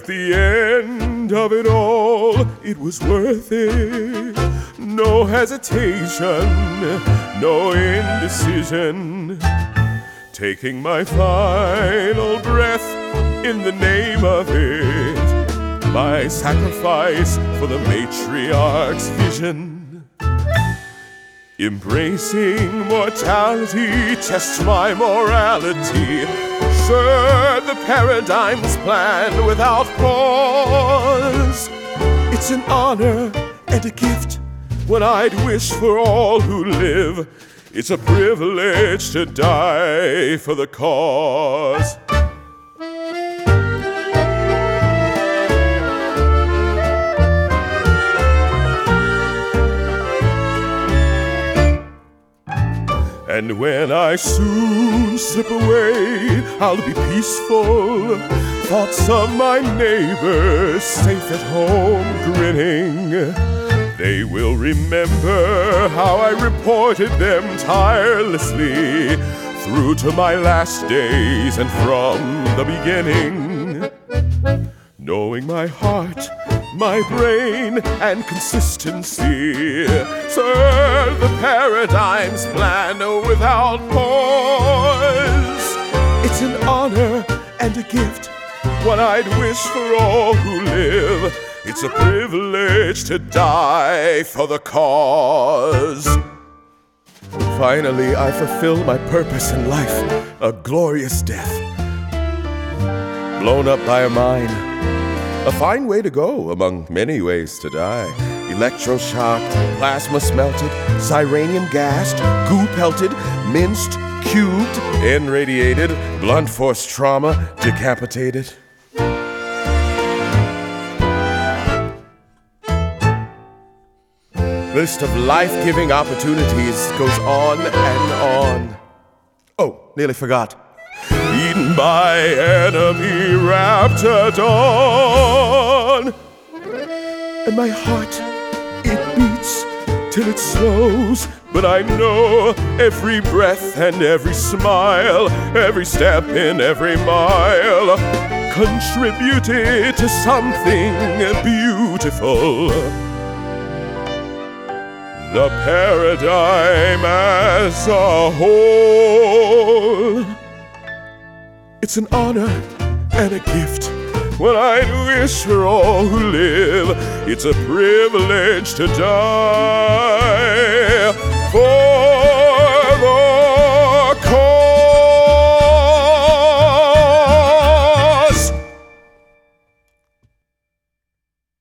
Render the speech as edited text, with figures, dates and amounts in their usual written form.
at the end of it all, it was worth it. No hesitation, no indecision. Taking my final breath in the name of it, my sacrifice for the matriarch's vision. Embracing mortality tests my morality. Sir, the paradigm's planned without pause. It's an honor and a gift when I'd wish for all who live. It's a privilege to die for the cause. And when I soon slip away, I'll be peaceful. Thoughts of my neighbors safe at home grinning. They will remember how I reported them tirelessly through to my last days and from the beginning. Knowing my heart, my brain, and consistency, serve the paradigm's plan without pause. It's an honor and a gift, what I'd wish for all who live. It's a privilege to die for the cause. Finally, I fulfill my purpose in life, a glorious death. Blown up by a mine, a fine way to go among many ways to die. Electroshocked, plasma smelted, cyranium gassed, goo pelted, minced, cubed, irradiated, blunt force trauma, decapitated. List of life-giving opportunities goes on and on. Oh, nearly forgot. Eaten by enemy raptidon. And my heart, it beats till it slows. But I know every breath and every smile, every step in every mile, contributed to something beautiful. The paradigm as a whole. It's an honor and a gift when I wish for all who live. It's a privilege to die